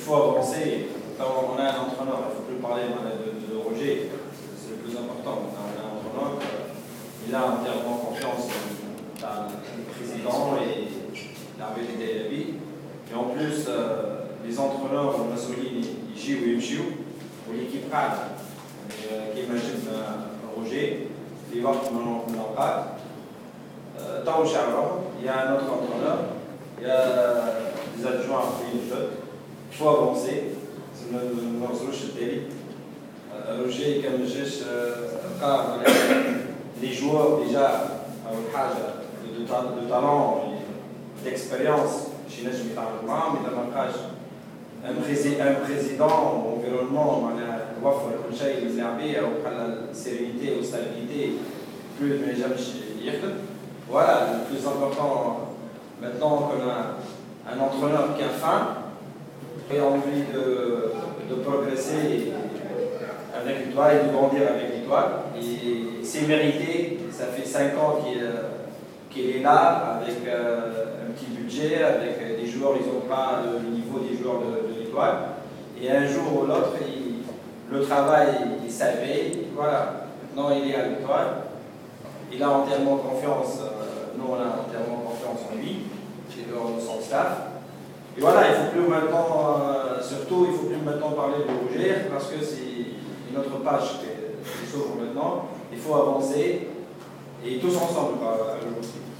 faut avancer. On a un entraîneur, il ne faut plus parler de Roger, c'est le plus important. On a un entraîneur, il a entièrement confiance dans le président et l'arbitre des Dabi. Et en plus, les entraîneurs, المسؤولين يجيو ويمشيو والl'équipe قاعدة. كيما شفنا روجي في وقت من الأوقات طاو شعره. Il y a un autre entraîneur, il y a des adjoints في الجد. Il faut avancer. ما نوصلوش التالي. روجي كان مجاش قام les joueurs déjà أول حاجة de talent d'expérience chez نجم يتعامل معاهم إذا ما بقاش un président environnement معناها يوفر كل شيء للاعبين أو بحال السيرينيتي والستابيليتي plus ما ينجمش يخدم. Voilà, le plus important maintenant qu'on a un entraîneur qui a faim et envie de progresser avec l'étoile et de grandir avec l'étoile. Et c'est mérité, ça fait 5 ans qu'il est là avec un petit budget, avec des joueurs, ils n'ont pas le niveau des joueurs de l'étoile. Et un jour ou l'autre, le travail, ça paye. Voilà, maintenant il est à l'étoile. Il a entièrement confiance, nous on a entièrement confiance en lui, et dans son staff. Et voilà, il ne faut plus maintenant, surtout, il ne faut plus maintenant parler de Roger, parce que c'est une autre page qui s'ouvre maintenant. Il faut avancer, et tous ensemble, aujourd'hui.